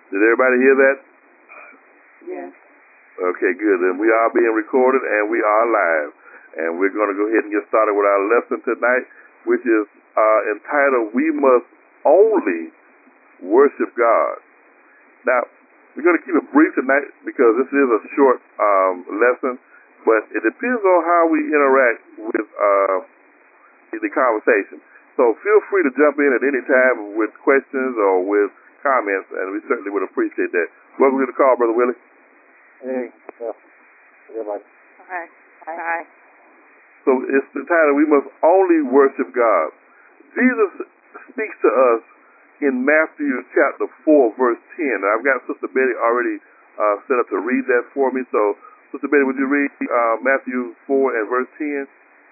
Did everybody hear that? Yes. Okay, good. And we are being recorded and we are live. And we're going to go ahead and get started with our lesson tonight, which is entitled, We Must Only Worship God. Now, we're going to keep it brief tonight because this is a short lesson, but it depends on how we interact with the conversation. So feel free to jump in at any time with questions or with comments, and we certainly would appreciate that. Welcome to the call, Brother Willie. Hey, everybody. Hi. Hi. So it's the title, We Must Only Worship God. Jesus speaks to us in Matthew chapter 4, verse 10. And I've got Sister Betty already set up to read that for me. So, Sister Betty, would you read Matthew 4 and verse 10?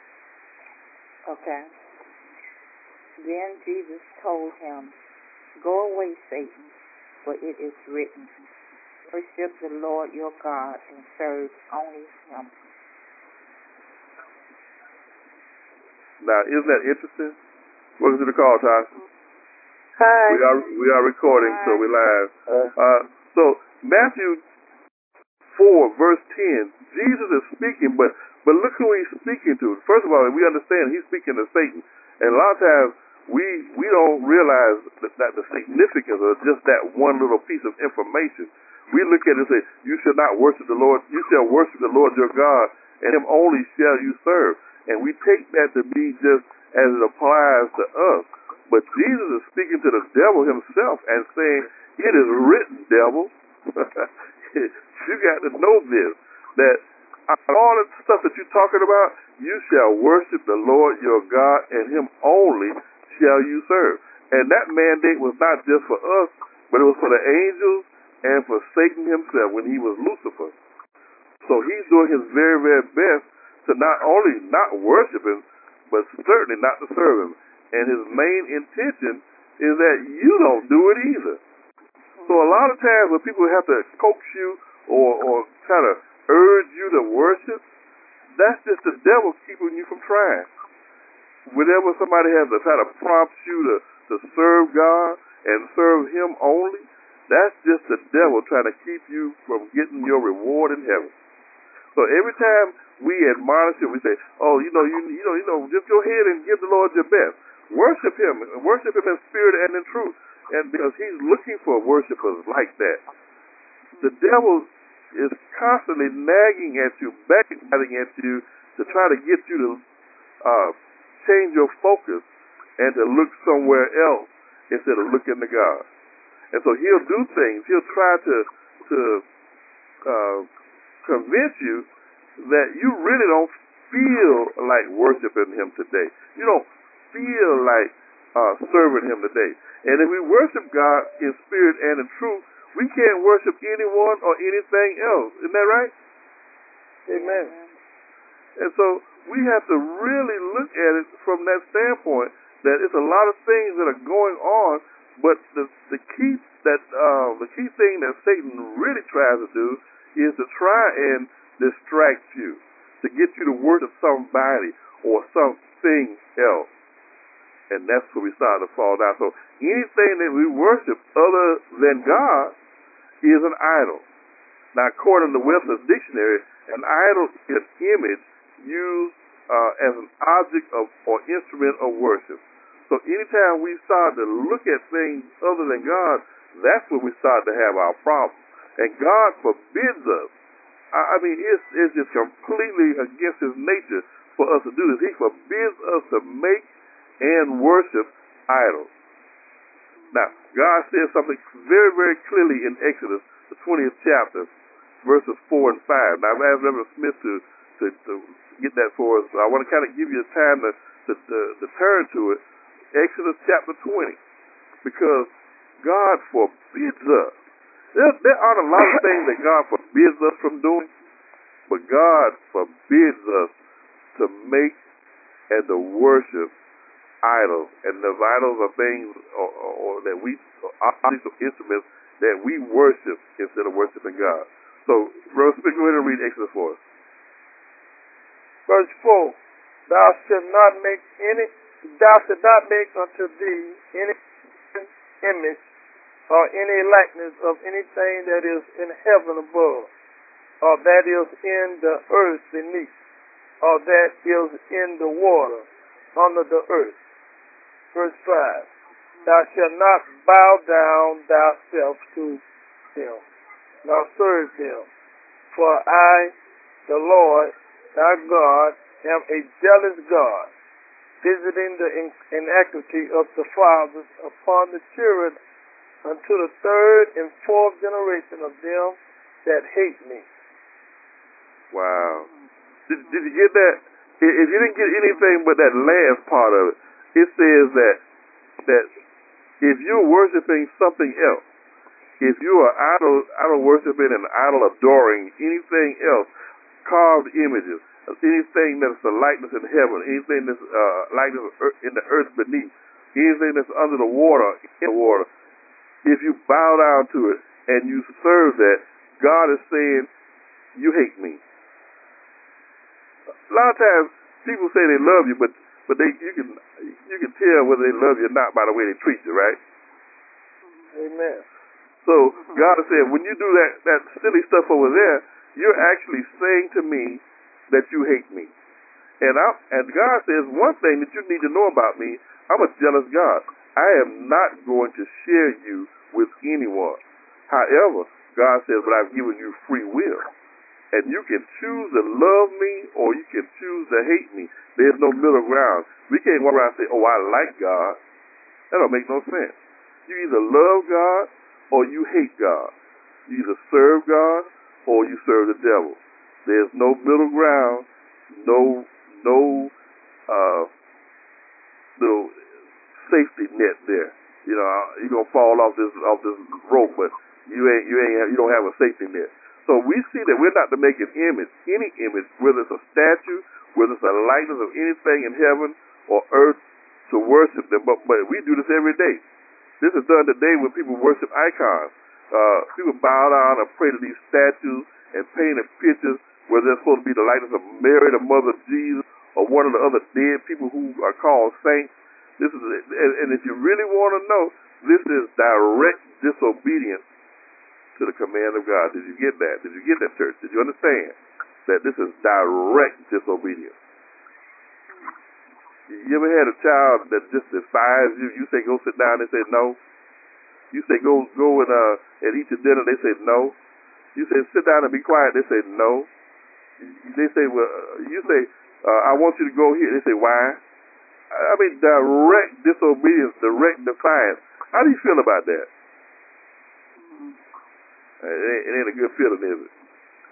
Okay. Then Jesus told him, Go away, Satan, for it is written, Worship the Lord your God and serve only him. Now, isn't that interesting? Welcome to the call, Tasha. Hi. We are recording, Hi. so we're live. So Matthew 4, verse 10, Jesus is speaking, but look who he's speaking to. First of all, we understand he's speaking to Satan. And a lot of times we don't realize that the significance of just that one little piece of information. We look at it and say, you shall not worship the Lord. You shall worship the Lord your God, and him only shall you serve. And we take that to be just as it applies to us. But Jesus is speaking to the devil himself and saying, it is written, devil. You got to know this, that all the stuff that you're talking about, you shall worship the Lord your God, and him only shall you serve. And that mandate was not just for us, but it was for the angels and for Satan himself when he was Lucifer. So he's doing his very, very best to not only not worship him, but certainly not to serve him. And his main intention is that you don't do it either. So a lot of times when people have to coax you or try to urge you to worship, that's just the devil keeping you from trying. Whenever somebody has to try to prompt you to serve God and serve him only, that's just the devil trying to keep you from getting your reward in heaven. So every time we admonish him, we say, oh, you know, just go ahead and give the Lord your best. Worship him in spirit and in truth. And because he's looking for worshipers like that. The devil is constantly nagging at you, backbiting at you to try to get you to change your focus and to look somewhere else instead of looking to God. And so he'll do things. He'll try to convince you that you really don't feel like worshiping him today. You don't feel like serving him today. And if we worship God in spirit and in truth, we can't worship anyone or anything else. Isn't that right? Amen. And so we have to really look at it from that standpoint, that it's a lot of things that are going on, but the key thing that Satan really tries to do is to try and distract you, to get you to worship somebody or something else. And that's where we start to fall down. So anything that we worship other than God is an idol. Now, according to Webster's dictionary, an idol is an image used as an object of or instrument of worship. So anytime we start to look at things other than God, that's when we start to have our problems. And God forbids us. I mean, it's just completely against his nature for us to do this. He forbids us to make and worship idols. Now, God says something very, very clearly in Exodus, the 20th chapter, verses 4 and 5. Now, I've asked Reverend Smith to get that for us. So I want to kind of give you time to turn to it. Exodus chapter 20, because God forbids us. There aren't a lot of things that God forbids us from doing, but God forbids us to make and to worship idols. And those idols are things or that we, objects or instruments that we worship instead of worshiping God. So, Brother Smith, go ahead and read Exodus for us. Verse 4, thou shalt not make unto thee any image or any likeness of anything that is in heaven above, or that is in the earth beneath, or that is in the water under the earth. Verse 5. Thou shalt not bow down thyself to them, nor serve them. For I, the Lord, thy God, am a jealous God, visiting the iniquity of the fathers upon the children unto the third and fourth generation of them that hate me. Wow. Did you get that? If you didn't get anything but that last part of it, it says that if you're worshiping something else, if you are idol worshiping and idol adoring anything else, carved images, anything that's a likeness in heaven, anything that's likeness in the earth beneath, anything that's under the water, in the water, if you bow down to it and you serve that, God is saying, you hate me. A lot of times people say they love you, but you can tell whether they love you or not by the way they treat you, right? Amen. So God is saying, when you do that silly stuff over there, you're actually saying to me that you hate me. And God says one thing that you need to know about me, I'm a jealous God. I am not going to share you with anyone. However, God says, but I've given you free will. And you can choose to love me or you can choose to hate me. There's no middle ground. We can't walk around and say, oh, I like God. That don't make no sense. You either love God or you hate God. You either serve God or you serve the devil. There's no middle ground, no little safety net there. You know, you're gonna fall off this rope, but you don't have a safety net. So we see that we're not to make an image, any image, whether it's a statue, whether it's a likeness of anything in heaven or earth, to worship them. But we do this every day. This is done today when people worship icons. People bow down and pray to these statues and paint pictures where they're supposed to be the likeness of Mary, the mother of Jesus, or one of the other dead people who are called saints. This is, and if you really want to know, this is direct disobedience to the command of God. Did you get that? Did you get that, church? Did you understand that this is direct disobedience? You ever had a child that just defies you? You say go sit down, they say no. You say go and eat your dinner, they say no. You say sit down and be quiet, they say no. They say, well, you say I want you to go here, they say why? I mean, direct disobedience, direct defiance. How do you feel about that? It ain't a good feeling, is it?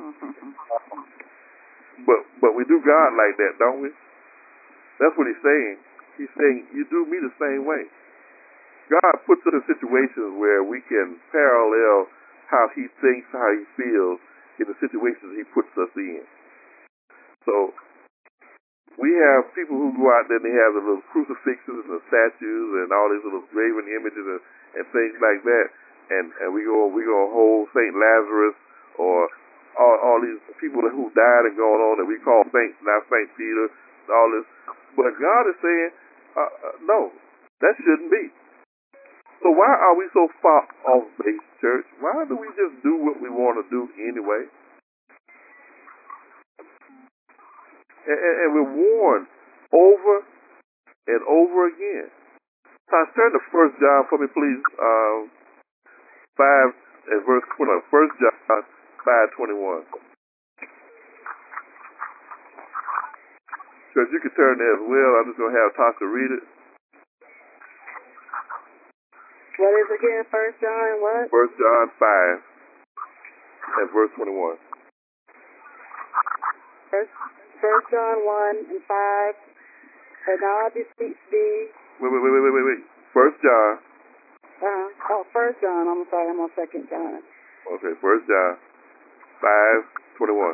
But we do God like that, don't we? That's what he's saying. He's saying, you do me the same way. God puts us in situations where we can parallel how he thinks, how he feels in the situations he puts us in. So we have people who go out there and they have the little crucifixes and the statues and all these little graven images and things like that. And we go hold St. Lazarus or all these people who died and gone on that we call saints, now St. Peter, all this. But God is saying, no, that shouldn't be. So why are we so far off base, church? Why do we just do what we want to do anyway? And we're warned over and over again. So turn to 1 John for me, please. 5 and verse 20. 1 John 5:21. Church, you can turn there as well. I'm just going to have Tasha read it. What is it again? 1 John what? 1 John 5 and verse 21. First John 1 and 5. And now I beseech thee. Wait. 1 John. 1 John. I'm sorry. I'm on 2 John. Okay, 1 John 5:21.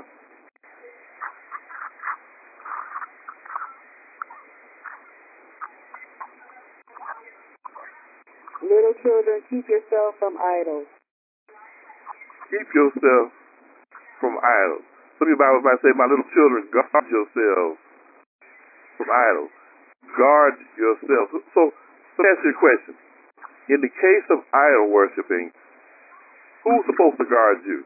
Little children, keep yourself from idols. Keep yourself from idols. Some of you Bible might say, my little children, guard yourselves from idols. Guard yourselves. So let me ask you a question. In the case of idol worshiping, who's supposed to guard you?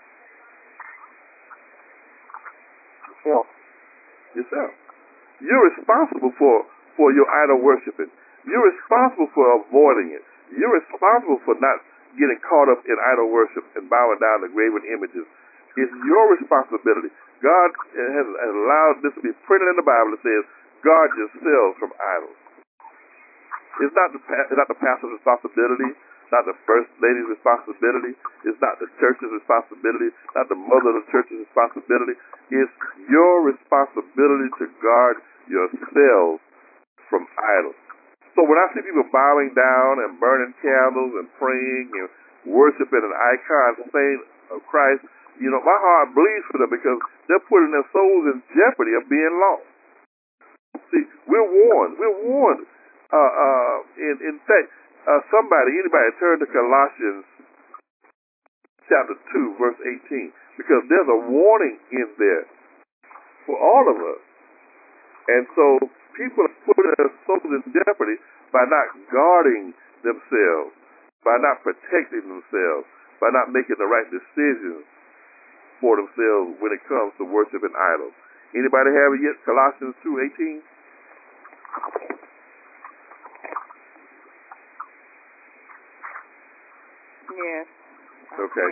Yourself. Yourself. You're responsible for your idol worshiping. You're responsible for avoiding it. You're responsible for not getting caught up in idol worship and bowing down to graven images. It's your responsibility. God has allowed this to be printed in the Bible that says, guard yourselves from idols. It's not the pastor's responsibility, not the first lady's responsibility. It's not the church's responsibility, not the mother of the church's responsibility. It's your responsibility to guard yourselves from idols. So when I see people bowing down and burning candles and praying and worshiping an icon, saying of Christ, my heart bleeds for them because they're putting their souls in jeopardy of being lost. See, we're warned. We're warned. In fact, anybody turn to Colossians chapter 2, verse 18, because there's a warning in there for all of us. And so people are putting their souls in jeopardy by not guarding themselves, by not protecting themselves, by not making the right decisions for themselves when it comes to worshiping idols. Anybody have it yet? Colossians 2:18. Yes. Okay.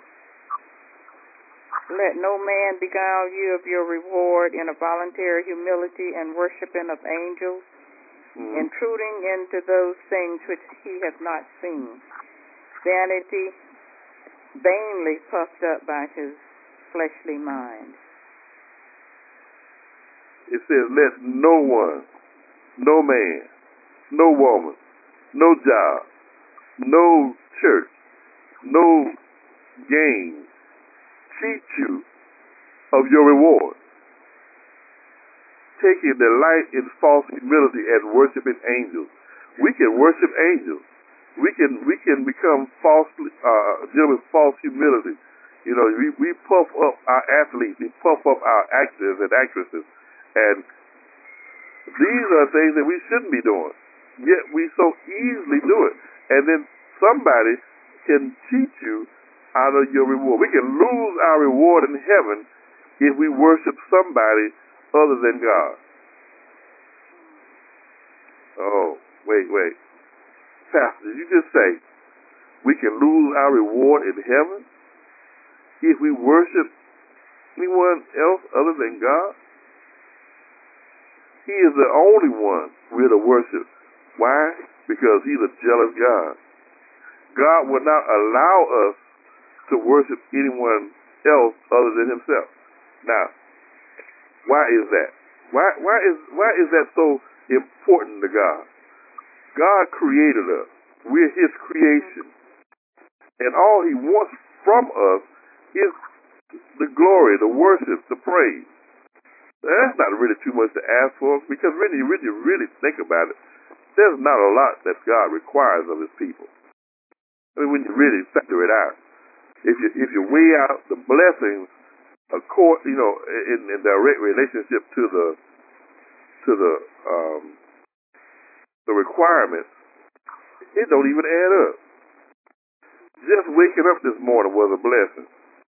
Let no man beguile you of your reward in a voluntary humility and worshiping of angels, intruding into those things which he has not seen. Vanity, vainly puffed up by his fleshly mind. It says, let no one, no man, no woman, no job, no church, no gain cheat you of your reward, taking delight in false humility and worshiping angels. We can worship angels. We can become deal with false humility. We puff up our athletes, we puff up our actors and actresses, and these are things that we shouldn't be doing. Yet we so easily do it, and then somebody can cheat you out of your reward. We can lose our reward in heaven if we worship somebody other than God. Oh, wait. Pastor, did you just say we can lose our reward in heaven if we worship anyone else other than God? He is the only one we're to worship. Why? Because he's a jealous God. God will not allow us to worship anyone else other than himself. Now, why is that? Why is that so important to God? God created us. We're his creation. And all he wants from us is the glory, the worship, the praise. That's not really too much to ask for, because when you really think about it, there's not a lot that God requires of his people. I mean, when you really factor it out, if you weigh out the blessings, in direct relationship to the requirements, it don't even add up. Just waking up this morning was a blessing.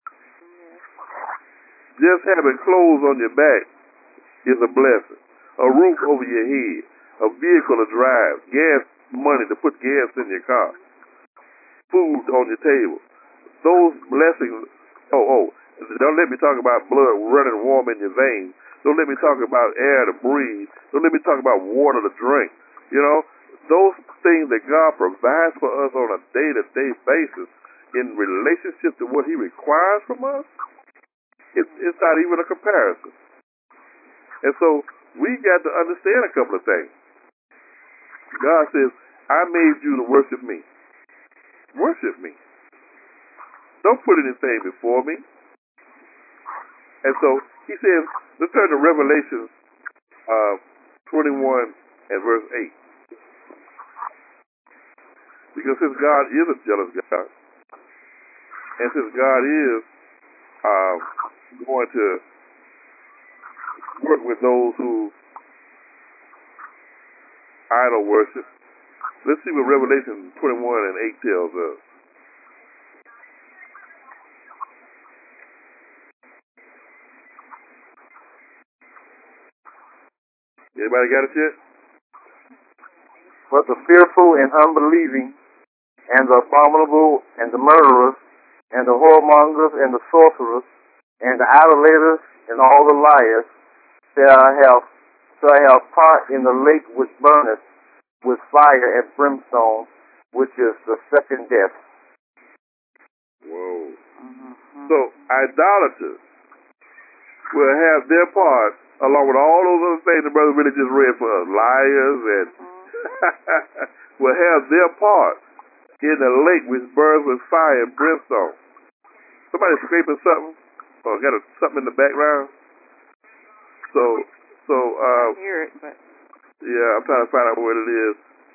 Just having clothes on your back is a blessing. A roof over your head, a vehicle to drive, gas money to put gas in your car, food on your table. Those blessings, don't let me talk about blood running warm in your veins. Don't let me talk about air to breathe. Don't let me talk about water to drink. Those things that God provides for us on a day-to-day basis in relationship to what he requires from us, it's not even a comparison. And so we got to understand a couple of things. God says, I made you to worship me. Worship me. Don't put anything before me. And so he says, let's turn to Revelation 21 and verse 8. Because since God is a jealous God, and since God is going to work with those who idol worship Let's see what Revelation 21 and 8 tells us. Anybody got it yet? But the fearful and unbelieving, and the abominable, and the murderers, and the whoremongers, and the sorcerers, and the idolaters, and all the liars shall have part in the lake which burneth with fire and brimstone, which is the second death. Whoa. So idolaters will have their part, along with all those other things the brother really just read for us, liars and will have their part in the lake which burns with fire and brimstone. Somebody scraping something, or got something in the background. I hear it, but yeah, I'm trying to find out what it is.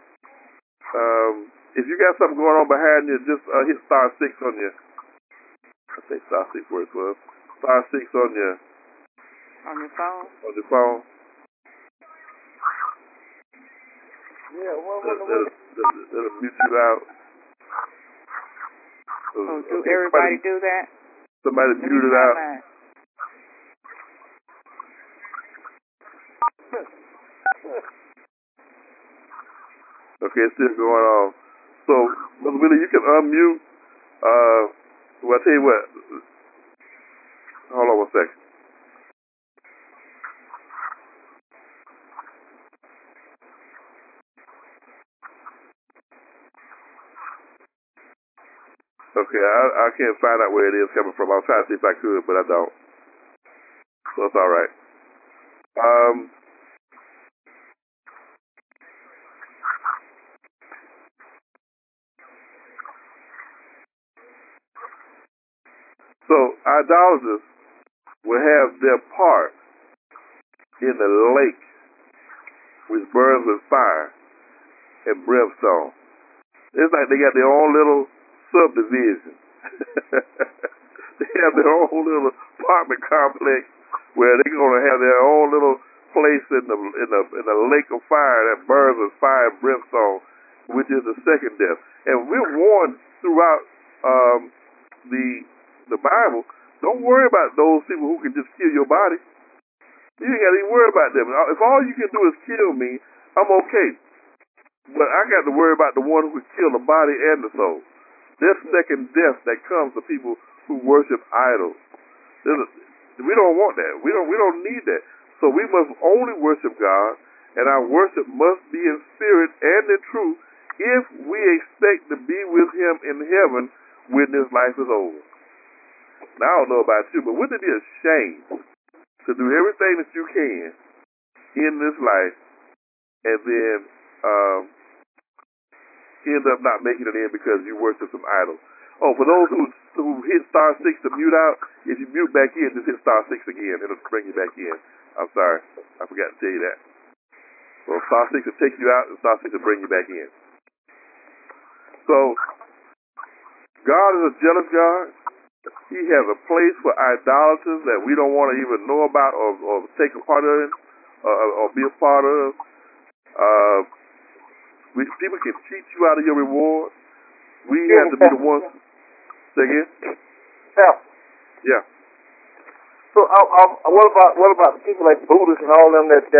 If you got something going on behind you, just hit star 6 on your. I think star 6 works for us. Star 6 on your phone. On your phone. Yeah, That'll mute you out. Oh, do everybody do that? Somebody mute it out. Okay, it's still going on. So, Mr. Willie, you can unmute. Well, I tell you what. Hold on one second. Okay, I can't find out where it is coming from. I'll try to see if I could, but I don't. So it's all right. So idolaters will have their part in the lake which burns with fire and brimstone. It's like they got their own little subdivision. They have their own little apartment complex where they're going to have their own little place in the lake of fire that burns with fire and brimstone, which is the second death. And we're warned throughout the Bible, don't worry about those people who can just kill your body. You ain't got to even worry about them. If all you can do is kill me, I'm okay. But I got to worry about the one who can kill the body and the soul. There's second death that comes to people who worship idols. We don't want that. We don't need that. So we must only worship God, and our worship must be in spirit and in truth if we expect to be with Him in heaven when this life is over. Now, I don't know about you, but wouldn't it be a shame to do everything that you can in this life and then end up not making it in because you worship some idols? Oh, for those who hit star 6 to mute out, if you mute back in, just hit star 6 again. It'll bring you back in. I'm sorry. I forgot to tell you that. So star 6 will take you out, and star 6 will bring you back in. So, God is a jealous God. He has a place for idolaters that we don't want to even know about or take a part of or be a part of. People can cheat you out of your reward. We have to be the ones. Say again? Yeah. So what about the people like Buddhists and all them that's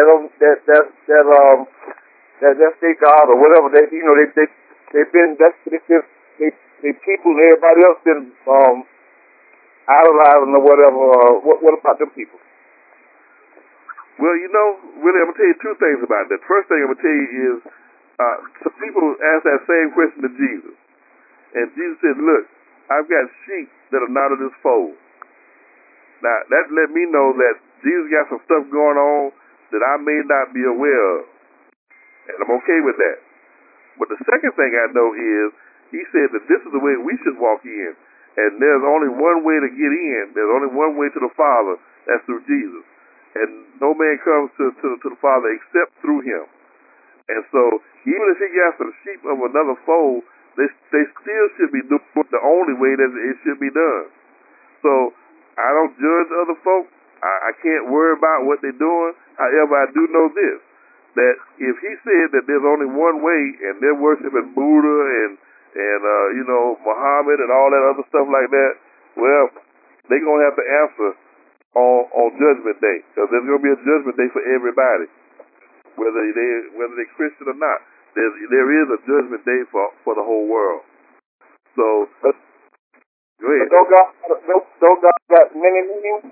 their God or whatever? They've been they people and everybody else been idolizing or whatever. What about them people? Well, really, I'm gonna tell you two things about that. First thing I'm gonna tell you is some people ask that same question to Jesus, and Jesus said, "Look, I've got sheep that are not of this fold." Now, that let me know that Jesus got some stuff going on that I may not be aware of, and I'm okay with that. But the second thing I know is He said that this is the way we should walk in, and there's only one way to get in. There's only one way to the Father, that's through Jesus, and no man comes to the Father except through Him. And so, even if He got some sheep of another fold, they still should be doing the only way that it should be done. So, I don't judge other folks. I can't worry about what they're doing. However, I do know this, that if he said that there's only one way and they're worshiping Buddha and Muhammad and all that other stuff like that, well, they're gonna have to answer on Judgment Day, because there's gonna be a Judgment Day for everybody, whether they're Christian or not. There is a Judgment Day for the whole world. So go ahead. Don't God got many names?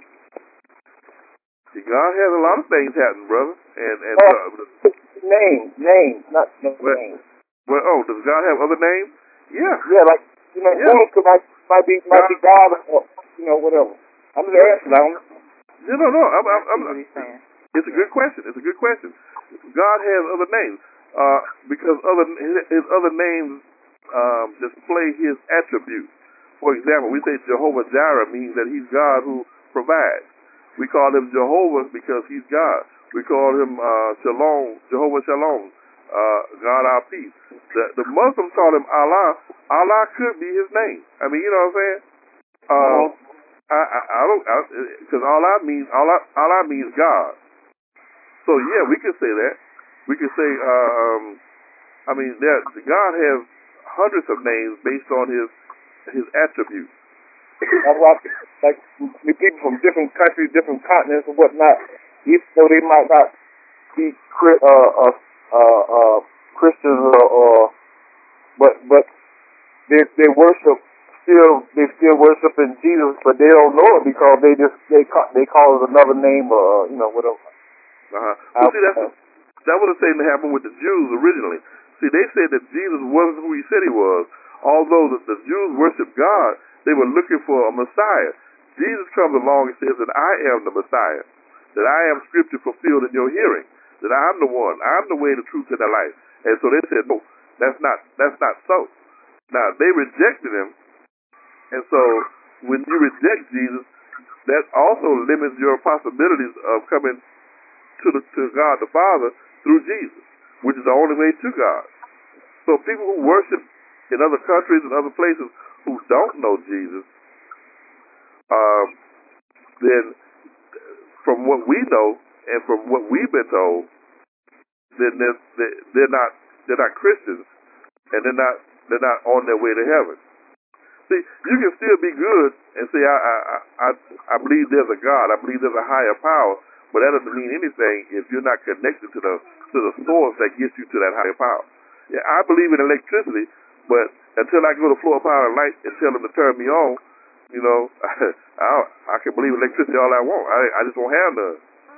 God has a lot of things happening, brother. Names, not names. Well, does God have other names? Yeah. Yeah, like Buddha might be God, or whatever. I'm just asking. I don't know. No. what he's saying. It's a good question. God has other names because his other names display his attributes. For example, we say Jehovah Jireh means that he's God who provides. We call him Jehovah because he's God. We call him Shalom, Jehovah Shalom, God our peace. The Muslims call him Allah. Allah could be his name. I mean, you know what I'm saying? I don't, because Allah means God. So yeah, we could say that. We could say, God has hundreds of names based on his attributes. Like the people from different countries, different continents, and whatnot, even though they might not be Christians, but they worship they still worshiping Jesus, but they don't know it because they call it another name or whatever. Well, see, that was the thing that happened with the Jews originally. See, they said that Jesus wasn't who he said he was. Although the Jews worshiped God, they were looking for a Messiah. Jesus comes along and says that I am the Messiah, that I am Scripture fulfilled in your hearing, that I'm the one, I'm the way, the truth, and the life. And so they said, no, that's not so. Now they rejected him, and so when you reject Jesus, that also limits your possibilities of coming to God the Father through Jesus, which is the only way to God. So people who worship in other countries and other places who don't know Jesus, then from what we know and from what we've been told, then they're not Christians, and they're not on their way to heaven. See, you can still be good and say I believe there's a God, I believe there's a higher power, but that doesn't mean anything if you're not connected to the source that gets you to that higher power. Yeah, I believe in electricity, but until I go to Florida Power and Light and tell them to turn me on, I can believe electricity all I want. I just won't have none.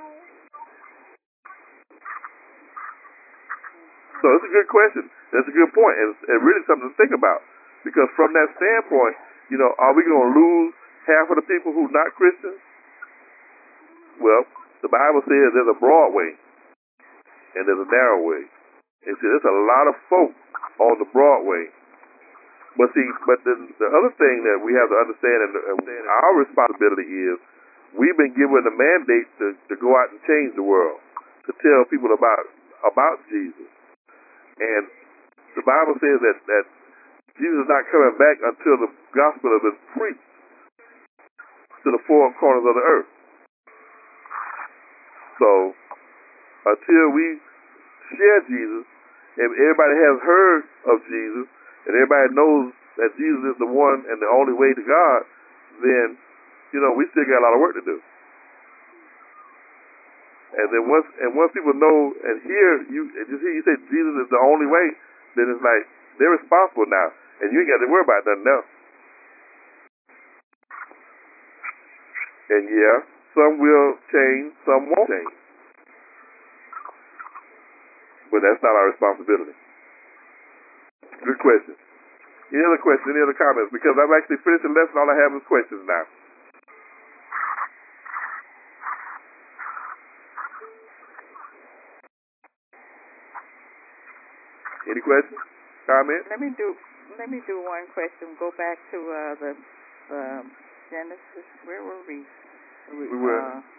So it's a good question. That's a good point, and really something to think about. Because from that standpoint, are we going to lose half of the people who are not Christians? Well, the Bible says there's a broad way and there's a narrow way. And see, there's a lot of folk on the broad way. But the other thing that we have to understand, and our responsibility is, we've been given a mandate to go out and change the world, to tell people about Jesus. And the Bible says that Jesus is not coming back until the gospel has been preached to the four corners of the earth. So until we share Jesus, and everybody has heard of Jesus, and everybody knows that Jesus is the one and the only way to God, then we still got a lot of work to do. And then once people know and hear you say Jesus is the only way, then it's like they're responsible now, and you ain't got to worry about nothing else. And yeah, some will change, some won't change, but that's not our responsibility. Good question. Any other questions? Any other comments? Because I've actually finished the lesson. All I have is questions now. Any questions? Comments? Let me do one question. Go back to the Genesis. Where were we? We were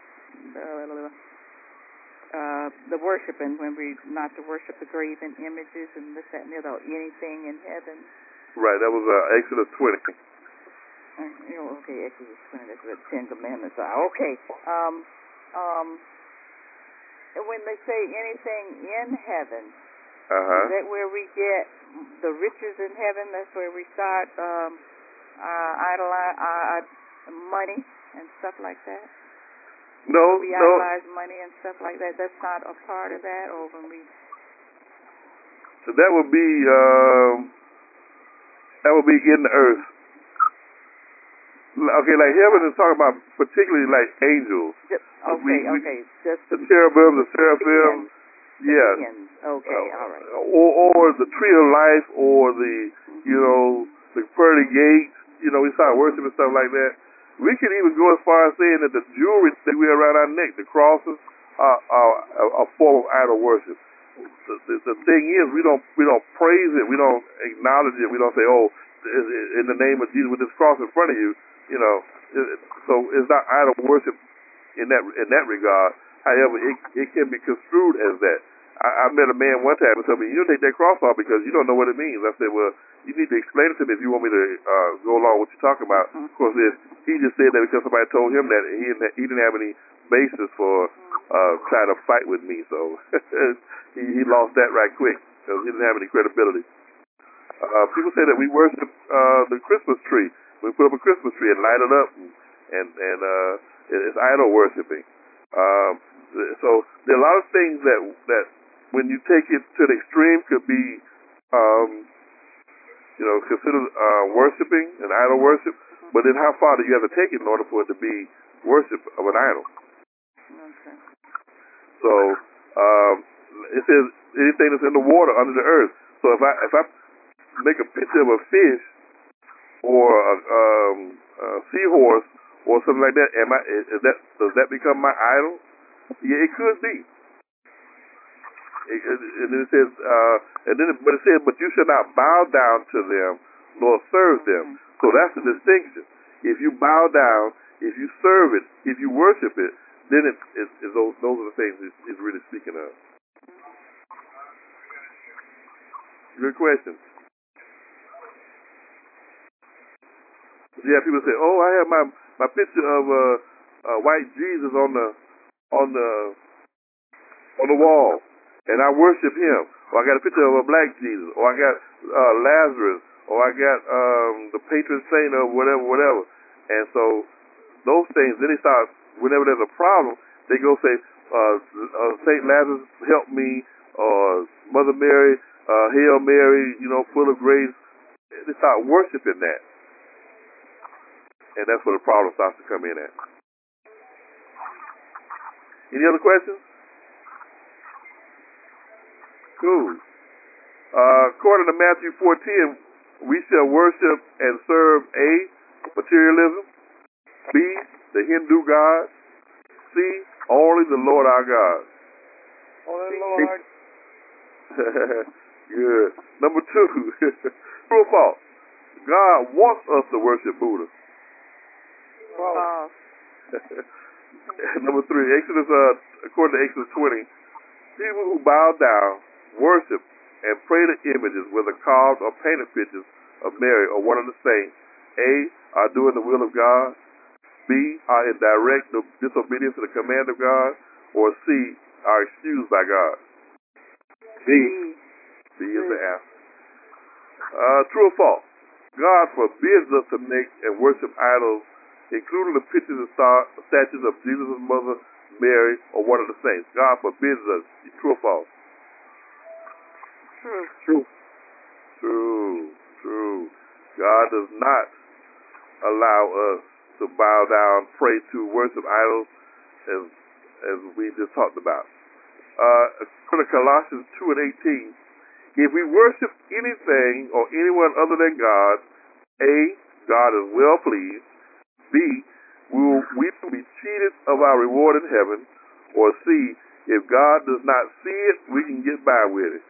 the worshiping, when we not to worship the graven images and this, that, and the other, anything in heaven. Right. That was Exodus 20. Okay, Exodus 20. That's where the Ten Commandments are. Okay. when they say anything in heaven, Uh-huh. is that where we get the riches in heaven? That's where we start idolize money and stuff like that? No, We no. idolize money and stuff like that. That's not a part of that, or when we... So that would be in the earth. Okay, like heaven is talking about particularly like angels. Okay. Just the cherubim, the seraphim. Yeah. Okay, all right. Or the tree of life, or the the pearly gates. We start worshiping stuff like that. We could even go as far as saying that the jewelry that we wear around our neck, the crosses, are a form of idol worship. The thing is, we don't praise it, we don't acknowledge it, we don't say, oh, in the name of Jesus with this cross in front of you, so it's not idol worship in that regard. However, it can be construed as that. I met a man one time and told me, you don't take that cross off because you don't know what it means. I said, well, you need to explain it to me if you want me to go along with what you're talking about. Of course, he just said that because somebody told him that he didn't have any basis for trying to fight with me, so he lost that right quick because he didn't have any credibility. People say that we worship the Christmas tree. We put up a Christmas tree and light it up, and it's idol worshiping. So there are a lot of things that when you take it to the extreme could be considered worshiping and idol worship. But then how far do you have to take it in order for it to be worship of an idol? Okay. So it says anything that's in the water under the earth. So if I make a picture of a fish or a seahorse or something like that, does that become my idol? Yeah, it could be. And then it says, but it says, but you shall not bow down to them nor serve them. So that's the distinction. If you bow down, if you serve it, if you worship it, then those are the things it's really speaking of. Good question. Yeah, people say, oh, I have my picture of white Jesus on the wall, and I worship him. Or I got a picture of a black Jesus, or I got Lazarus, or I got the patron saint of whatever. And so those things, then they start, whenever there's a problem, they go say, Saint Lazarus, help me, or Mother Mary, Hail Mary, full of grace. They start worshiping that. And that's where the problem starts to come in at. Any other questions? Cool. According to Matthew 4:10, we shall worship and serve A, materialism, B, the Hindu God, C, only the Lord our God. Only the Lord our God. Good. Number 2, true or false? God wants us to worship Buddha. False. Number 3, according to Exodus 20, people who bow down, worship, and pray to images, whether carved or painted pictures of Mary or one of the saints, A, are doing the will of God, B, are in direct disobedience to the command of God, or C, are excused by God. B is the answer. True or false? God forbids us to make and worship idols, including the pictures and statues of Jesus' mother, Mary, or one of the saints. God forbids us. True or false? True. God does not allow us to bow down, pray to, worship idols, as we just talked about. According to Colossians 2:18, if we worship anything or anyone other than God, A, God is well pleased. B, we will be cheated of our reward in heaven. Or C, if God does not see it, we can get by with it.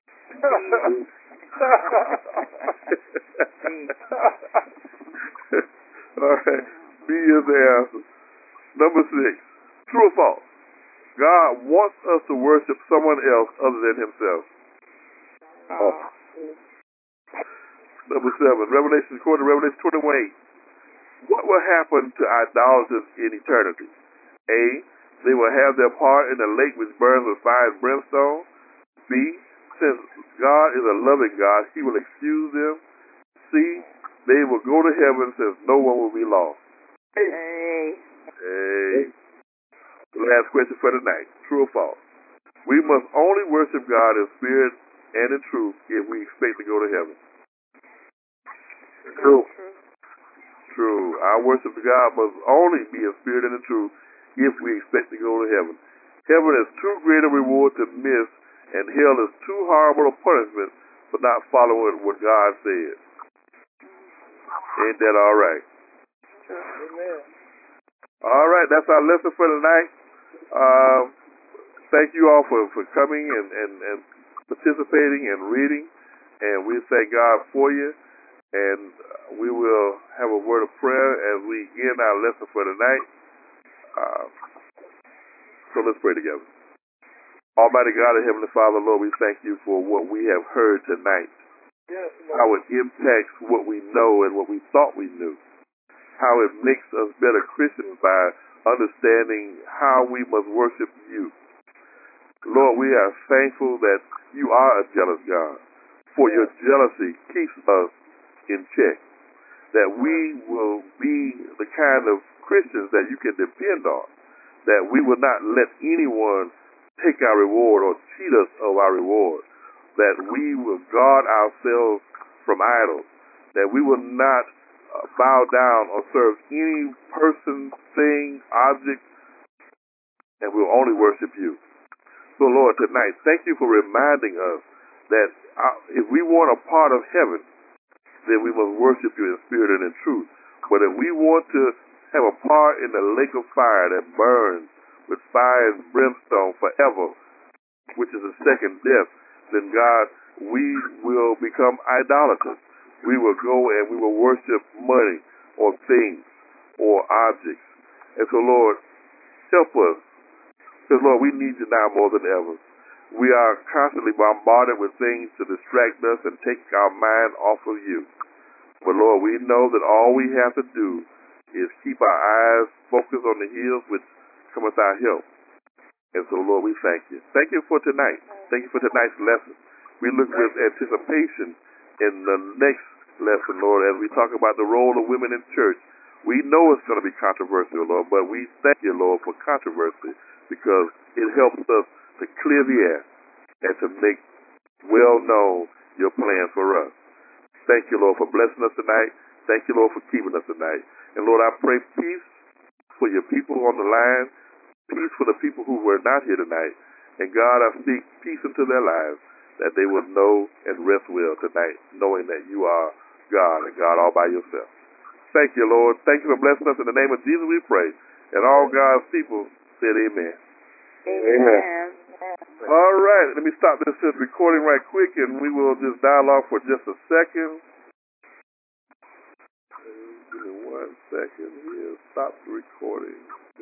All right. B is the answer. Number 6, true or false? God wants us to worship someone else other than himself. Number 7, according to Revelation 21:8, what will happen to idolaters in eternity? A, They will have their part in the lake which burns with fire and brimstone. B, since God is a loving God, he will excuse them. C, they will go to heaven since no one will be lost. A. Last question for tonight. True or false? We must only worship God in spirit and in truth if we expect to go to heaven. True. True. Our worship of God must only be in spirit and in truth if we expect to go to heaven. Heaven is too great a reward to miss, and hell is too horrible a punishment for not following what God said. Ain't that all right? Amen. All right, that's our lesson for tonight. Thank you all for coming and participating and reading, and we thank God for you. And we will have a word of prayer as we end our lesson for tonight. So let's pray together. Almighty God and Heavenly Father, Lord, we thank you for what we have heard tonight. Yes, How it impacts what we know and what we thought we knew. How it makes us better Christians by understanding how we must worship you. Lord, we are thankful that you are a jealous God. For your jealousy keeps us in check. That we will be the kind of Christians that you can depend on. That we will not let anyone take our reward or cheat us of our reward. That we will guard ourselves from idols. That we will not bow down or serve any person, thing, object, and we'll only worship you. So Lord, tonight, thank you for reminding us that if we want a part of heaven, then we must worship you in spirit and in truth. But if we want to have a part in the lake of fire that burns with fire and brimstone forever, which is the second death, then God, we will become idolaters. We will go and we will worship money or things or objects. And so, Lord, help us. Because, Lord, we need you now more than ever. We are constantly bombarded with things to distract us and take our mind off of you. But, Lord, we know that all we have to do is keep our eyes focused on the hills which cometh our help. And so, Lord, we thank you. Thank you for tonight. Thank you for tonight's lesson. We look with anticipation in the next lesson, Lord, as we talk about the role of women in church. We know it's going to be controversial, Lord, but we thank you, Lord, for controversy because it helps us to clear the air and to make well known your plan for us. Thank you, Lord, for blessing us tonight. Thank you, Lord, for keeping us tonight. And, Lord, I pray peace for your people on the line, peace for the people who were not here tonight. And, God, I speak peace into their lives, that they will know and rest well tonight, knowing that you are God and God all by yourself. Thank you, Lord. Thank you for blessing us. In the name of Jesus we pray. And all God's people said amen. Amen. All right. Let me stop this recording right quick, and we will just dialogue for just a second. Give me 1 second here. Stop the recording.